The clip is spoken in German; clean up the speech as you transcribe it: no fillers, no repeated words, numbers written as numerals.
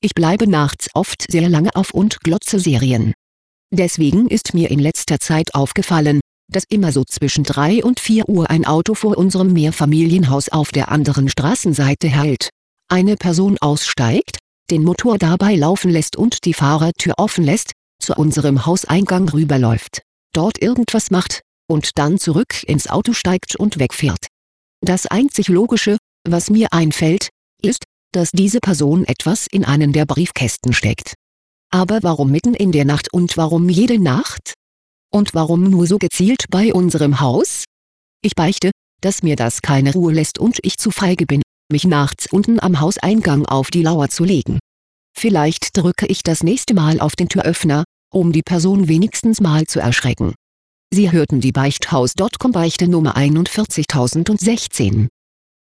Ich bleibe nachts oft sehr lange auf und glotze Serien. Deswegen ist mir in letzter Zeit aufgefallen, dass immer so zwischen 3 und 4 Uhr ein Auto vor unserem Mehrfamilienhaus auf der anderen Straßenseite hält, eine Person aussteigt, den Motor dabei laufen lässt und die Fahrertür offen lässt, zu unserem Hauseingang rüberläuft, dort irgendwas macht, und dann zurück ins Auto steigt und wegfährt. Das einzig Logische, was mir einfällt, ist, dass diese Person etwas in einen der Briefkästen steckt. Aber warum mitten in der Nacht und warum jede Nacht? Und warum nur so gezielt bei unserem Haus? Ich beichte, dass mir das keine Ruhe lässt und ich zu feige bin, mich nachts unten am Hauseingang auf die Lauer zu legen. Vielleicht drücke ich das nächste Mal auf den Türöffner, um die Person wenigstens mal zu erschrecken. Sie hörten die Beichthaus.com Beichte Nummer 41016.